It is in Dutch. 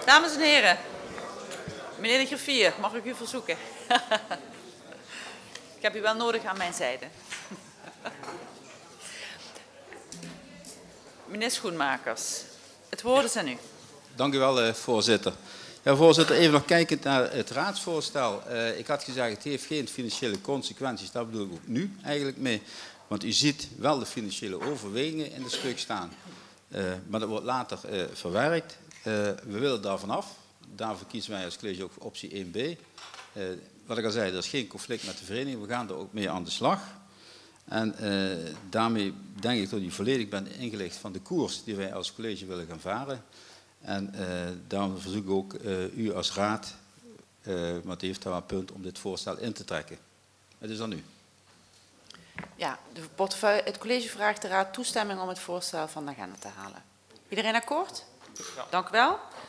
Dames en heren, meneer de griffier, mag ik u verzoeken? Ik heb u wel nodig aan mijn zijde. Meneer Schoenmakers, het woord is aan u. Dank u wel, voorzitter. Ja, voorzitter, even nog kijkend naar het raadsvoorstel. Ik had gezegd, het heeft geen financiële consequenties. Daar bedoel ik ook nu eigenlijk mee. Want u ziet wel de financiële overwegingen in het stuk staan. Maar dat wordt later verwerkt. We willen daar vanaf. Daarvoor kiezen wij als college ook voor optie 1b. Wat ik al zei, er is geen conflict met de vereniging. We gaan er ook mee aan de slag. En daarmee denk ik dat u volledig bent ingelicht van de koers die wij als college willen gaan varen. En daarom verzoek ik ook u als raad, want u heeft daar een punt om dit voorstel in te trekken. Het is aan u. Ja, het college vraagt de raad toestemming om het voorstel van de agenda te halen. Iedereen akkoord? Ja. Dank u wel.